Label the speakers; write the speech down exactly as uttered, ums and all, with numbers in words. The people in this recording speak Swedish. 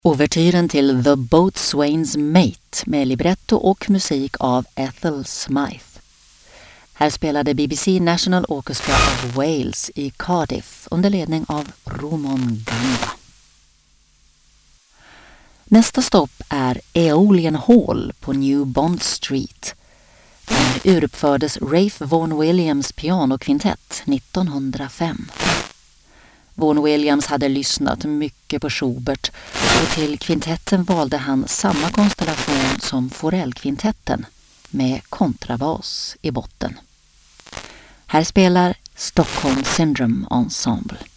Speaker 1: Ouvertyren till The Boatswain's Mate med libretto och musik av Ethel Smythe. Här spelade B B C National Orchestra of Wales i Cardiff under ledning av Rumon Gamba. Nästa stopp är Aeolian Hall på New Bond Street. Där uruppfördes Ralph Vaughan Williams pianokvintett nittonhundrafem. Vaughan Williams hade lyssnat mycket på Schubert och till kvintetten valde han samma konstellation som Forell-kvintetten med kontrabas i botten. Här spelar Stockholm Syndrome Ensemble.